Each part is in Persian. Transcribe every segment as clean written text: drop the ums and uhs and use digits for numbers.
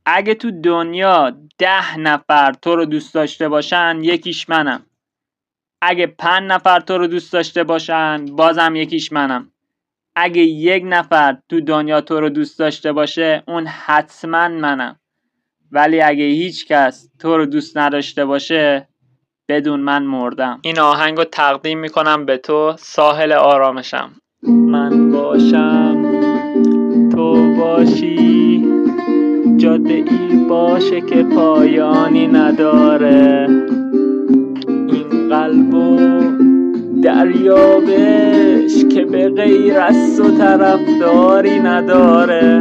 اگه تو دنیا 10 نفر تو رو دوست داشته باشن یکیش منم. اگه 5 نفر تو رو دوست داشته باشن بازم یکیش منم. اگه 1 نفر تو دنیا تو رو دوست داشته باشه اون حتما منم. ولی اگه هیچ کس تو رو دوست نداشته باشه بدون من مردم. این آهنگو تقدیم میکنم به تو ساحل آرامشم. من باشم تو باشی، جاده ای باشه که پایانی نداره. این قلبو دریابش که به غیر از تو طرفداری نداره.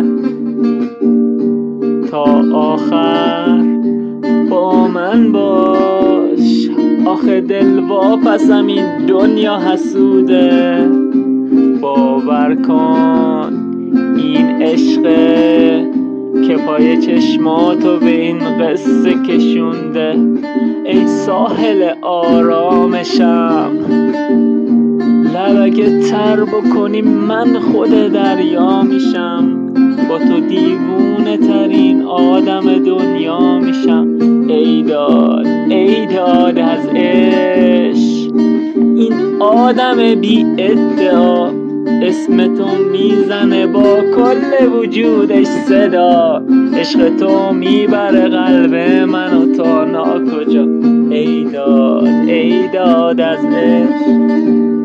تا آخر با من باش، آخه دل واپسم این دنیا حسوده. باور کن این عشقه که پای چشماتو به این قصه کشونده. ای ساحل آرامشم، لبک تر بکنی من خود دریا میشم. با تو دیوونه ترین آدم دنیا میشم. ای داد از عشق، این آدم بی ادعا اسم تو میزنه با کل وجودش صدا. عشق تو میبره قلب منو تا ناکجا. ای داد از عشق.